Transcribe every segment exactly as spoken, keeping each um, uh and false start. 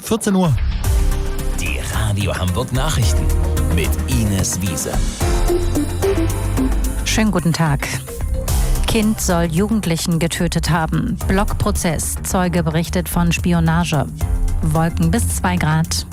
vierzehn Uhr. Die Radio Hamburg Nachrichten mit Ines Wiese. Schönen guten Tag. Kind soll Jugendlichen getötet haben. Blockprozess. Zeuge berichtet von Spionage. Wolken bis zwei Grad.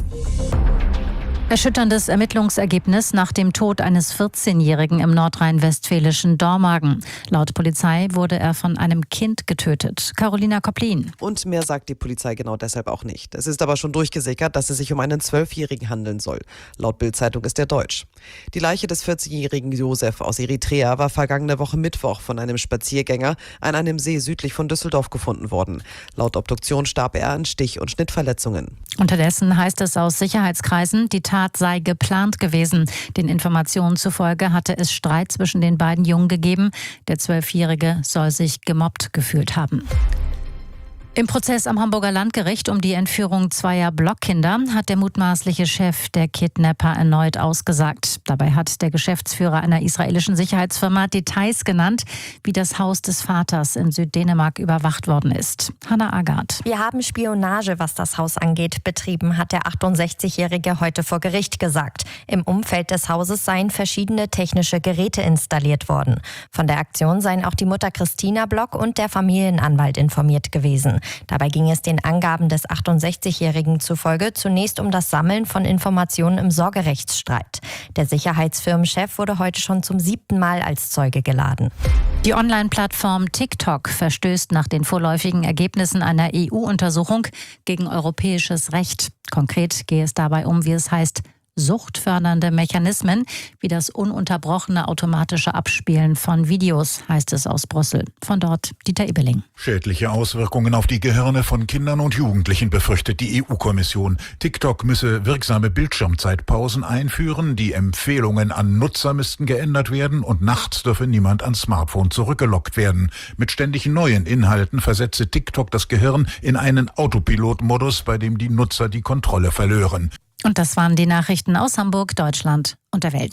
Erschütterndes Ermittlungsergebnis nach dem Tod eines vierzehnjährigen im nordrhein-westfälischen Dormagen. Laut Polizei wurde er von einem Kind getötet. Carolina Kopplin. Und mehr sagt die Polizei genau deshalb auch nicht. Es ist aber schon durchgesickert, dass es sich um einen Zwölfjährigen handeln soll. Laut Bild-Zeitung ist er deutsch. Die Leiche des vierzehnjährigen Josef aus Eritrea war vergangene Woche Mittwoch von einem Spaziergänger an einem See südlich von Düsseldorf gefunden worden. Laut Obduktion starb er an Stich- und Schnittverletzungen. Unterdessen heißt es aus Sicherheitskreisen, die Tat sei geplant gewesen. Den Informationen zufolge hatte es Streit zwischen den beiden Jungen gegeben. Der Zwölfjährige soll sich gemobbt gefühlt haben. Im Prozess am Hamburger Landgericht um die Entführung zweier Blockkinder hat der mutmaßliche Chef der Kidnapper erneut ausgesagt. Dabei hat der Geschäftsführer einer israelischen Sicherheitsfirma Details genannt, wie das Haus des Vaters in Süddänemark überwacht worden ist. Hannah Agard. Wir haben Spionage, was das Haus angeht, betrieben, hat der achtundsechzigjährige heute vor Gericht gesagt. Im Umfeld des Hauses seien verschiedene technische Geräte installiert worden. Von der Aktion seien auch die Mutter Christina Block und der Familienanwalt informiert gewesen. Dabei ging es den Angaben des achtundsechzigjährigen zufolge zunächst um das Sammeln von Informationen im Sorgerechtsstreit. Der Sicherheitsfirmenchef wurde heute schon zum siebten Mal als Zeuge geladen. Die Online-Plattform TikTok verstößt nach den vorläufigen Ergebnissen einer E U-Untersuchung gegen europäisches Recht. Konkret gehe es dabei um, wie es heißt, suchtfördernde Mechanismen, wie das ununterbrochene automatische Abspielen von Videos, heißt es aus Brüssel. Von dort Dieter Ebeling. Schädliche Auswirkungen auf die Gehirne von Kindern und Jugendlichen befürchtet die E U-Kommission. TikTok müsse wirksame Bildschirmzeitpausen einführen, die Empfehlungen an Nutzer müssten geändert werden und nachts dürfe niemand ans Smartphone zurückgelockt werden. Mit ständig neuen Inhalten versetze TikTok das Gehirn in einen Autopilot-Modus, bei dem die Nutzer die Kontrolle verlören. Und das waren die Nachrichten aus Hamburg, Deutschland und der Welt.